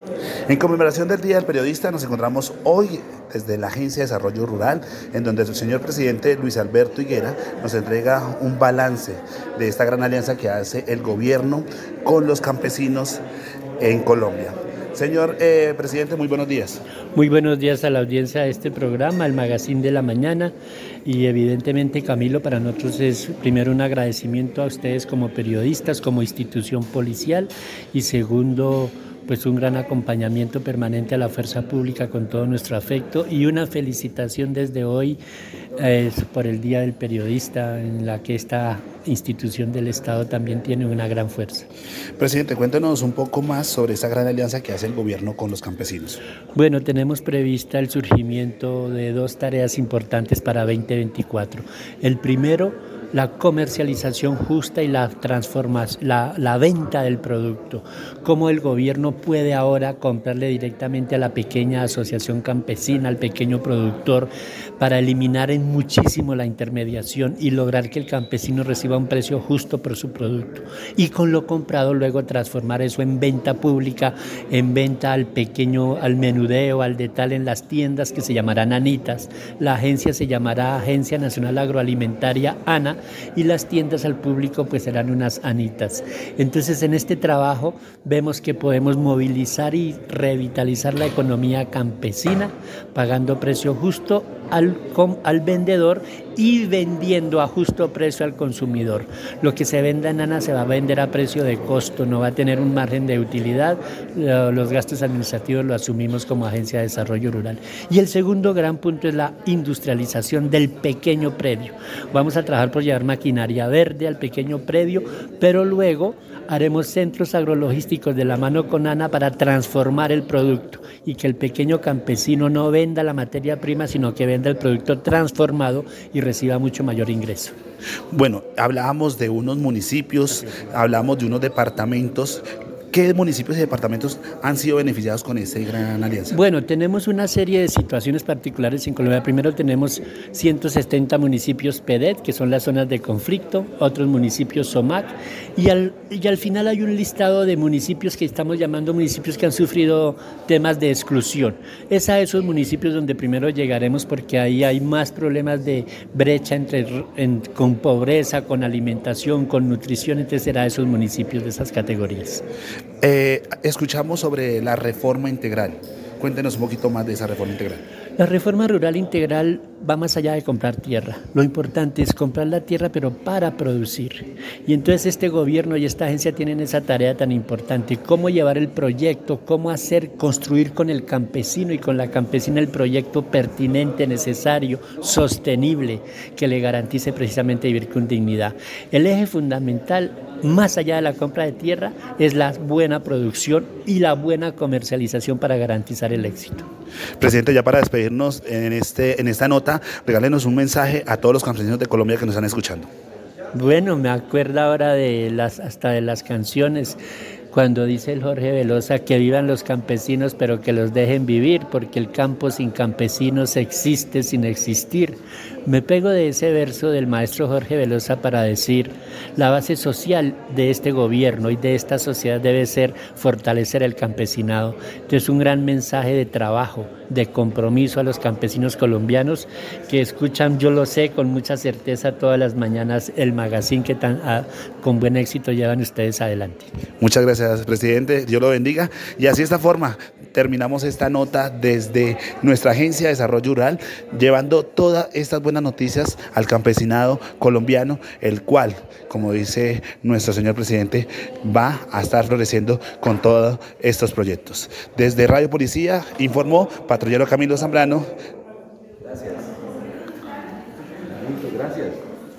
En conmemoración del Día del Periodista nos encontramos hoy desde la Agencia de Desarrollo Rural, en donde el señor presidente Luis Alberto Higuera nos entrega un balance de esta gran alianza que hace el gobierno con los campesinos en Colombia. Señor presidente, muy buenos días. Muy buenos días a la audiencia de este programa, el Magazine de la Mañana, y evidentemente, Camilo, para nosotros es primero un agradecimiento a ustedes como periodistas, como institución policial, y segundo, pues un gran acompañamiento permanente a la fuerza pública con todo nuestro afecto, y una felicitación desde hoy por el Día del Periodista, en la que esta institución del Estado también tiene una gran fuerza. Presidente, cuéntenos un poco más sobre esa gran alianza que hace el gobierno con los campesinos. Bueno, tenemos prevista el surgimiento de dos tareas importantes para 2024. El primero, la comercialización justa y la transformación, la venta del producto. Cómo el gobierno puede ahora comprarle directamente a la pequeña asociación campesina, al pequeño productor, para eliminar en muchísimo la intermediación y lograr que el campesino reciba un precio justo por su producto. Y con lo comprado luego transformar eso en venta pública, en venta al pequeño, al menudeo, al detal en las tiendas que se llamarán ANITAs. La agencia se llamará Agencia Nacional Agroalimentaria, ANA, y las tiendas al público pues serán unas ANITAs. Entonces, en este trabajo vemos que podemos movilizar y revitalizar la economía campesina, pagando precio justo al vendedor y vendiendo a justo precio al consumidor. Lo que se venda en ANA se va a vender a precio de costo, no va a tener un margen de utilidad. Los gastos administrativos lo asumimos como Agencia de Desarrollo Rural. Y el segundo gran punto es la industrialización del pequeño predio. Vamos a trabajar por llevar maquinaria verde al pequeño predio, pero luego haremos centros agrologísticos de la mano con ANA para transformar el producto y que el pequeño campesino no venda la materia prima, sino que venda el producto transformado y reciba mucho mayor ingreso. Bueno, hablábamos de unos municipios, hablamos de unos departamentos. ¿Qué municipios y departamentos han sido beneficiados con esta gran alianza? Bueno, tenemos una serie de situaciones particulares en Colombia. Primero tenemos 170 municipios PEDET, que son las zonas de conflicto, otros municipios SOMAC, y al final hay un listado de municipios que estamos llamando municipios que han sufrido temas de exclusión. Es a esos municipios donde primero llegaremos, porque ahí hay más problemas de brecha con pobreza, con alimentación, con nutrición, entonces será esos municipios de esas categorías. Escuchamos sobre la reforma integral. Cuéntenos un poquito más de esa reforma integral. La reforma rural integral va más allá de comprar tierra. Lo importante es comprar la tierra, pero para producir. Y entonces este gobierno y esta agencia tienen esa tarea tan importante: cómo llevar el proyecto, cómo construir con el campesino y con la campesina el proyecto pertinente, necesario, sostenible, que le garantice precisamente vivir con dignidad. El eje fundamental, más allá de la compra de tierra, es la buena producción y la buena comercialización para garantizar el éxito. Presidente, ya para despedirnos en esta nota, regálenos un mensaje a todos los campesinos de Colombia que nos están escuchando. Bueno, me acuerdo ahora hasta de las canciones, cuando dice el Jorge Velosa que vivan los campesinos, pero que los dejen vivir, porque el campo sin campesinos existe sin existir. Me pego de ese verso del maestro Jorge Velosa para decir: la base social de este gobierno y de esta sociedad debe ser fortalecer el campesinado. Entonces, un gran mensaje de trabajo, de compromiso a los campesinos colombianos que escuchan, yo lo sé, con mucha certeza todas las mañanas el magazine que con buen éxito llevan ustedes adelante. Muchas gracias, presidente. Dios lo bendiga. Y así de esta forma terminamos esta nota desde nuestra Agencia de Desarrollo Rural, llevando todas estas buenas noticias al campesinado colombiano, el cual, como dice nuestro señor presidente, va a estar floreciendo con todos estos proyectos. Desde Radio Policía informó patrullero Camilo Zambrano. Gracias. Gracias.